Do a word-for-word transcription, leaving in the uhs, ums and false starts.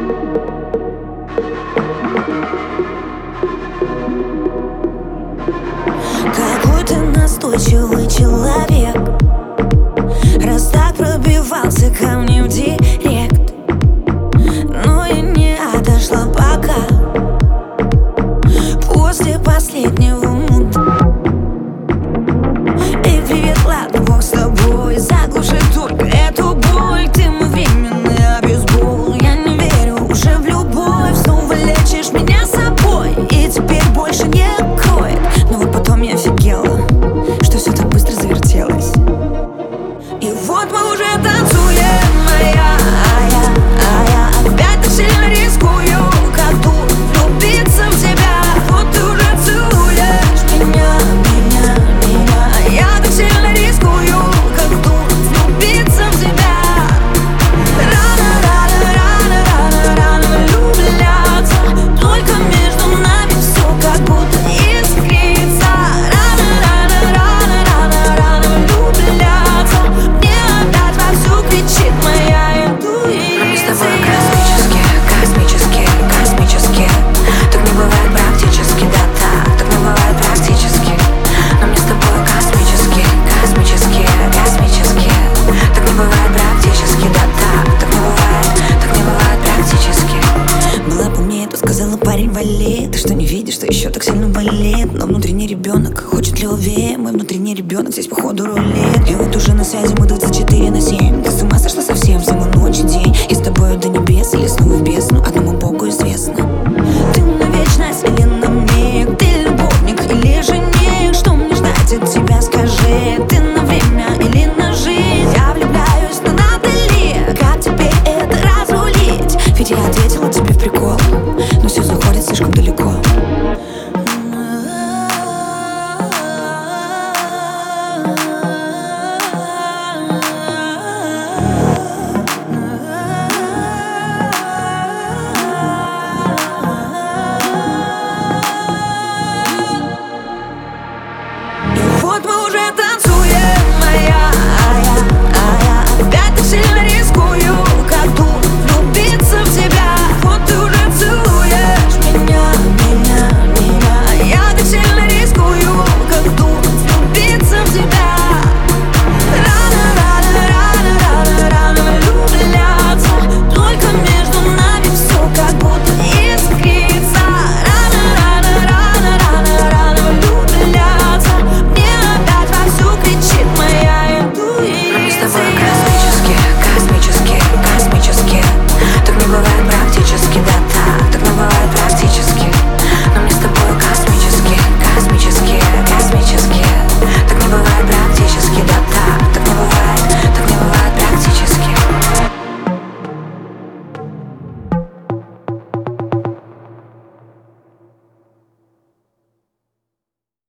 Какой ты настойчивый человек, раз так пробивался ко мне в директ. Но я не отошла пока, после последнего муда. Эй, привет, ладно, бог с тобой, заглуши только эту боль. Ты мой временный обезбол, я не верю уже в любовь. Снова лечишь меня собой, и теперь больше не кроет. Но вот потом я офигела, что все так быстро завертелось. И вот мы уже танцуем, а я, а я, а я опять так сильно рискую, как дур влюбиться в тебя. Вот ты уже целуешь меня, меня, меня, а я так сильно рискую, как дур влюбиться в тебя. Рано, рано, рано, рано, рано влюбляться, только между нами все как будто искрится. Рано, рано, рано, рано, рано влюбляться, мне опять вовсю кричит моя интуиция. Мы с тобой космические, космические, космические. Так не бывает практически, да так, так не бывает практически. Но мне с тобой космические, космические, космические. Так не бывает практически, да так, так не бывает, так не бывает практически. Была бы мне, то сказала: парень, вали. Ты что, не видишь, что еще так сильно болит? Но внутренний ребенок хочет любви. Мой внутренний ребенок здесь походу рулит. И вот уже на связи мы двадцать четыре на семь. Ты с ума сошла совсем, зима, ночь и день. И с тобой до небес или снова в бездну, одному Богу известно. Ты на вечность или на миг? Ты любовник или жених? Что мне ждать от тебя, скажи? Ты на время или на жизнь? Я влюбляюсь, но надо ли? Как теперь это разрулить? Ведь я ответила тебе в прикол, но все заходит слишком далеко. И вот мы уже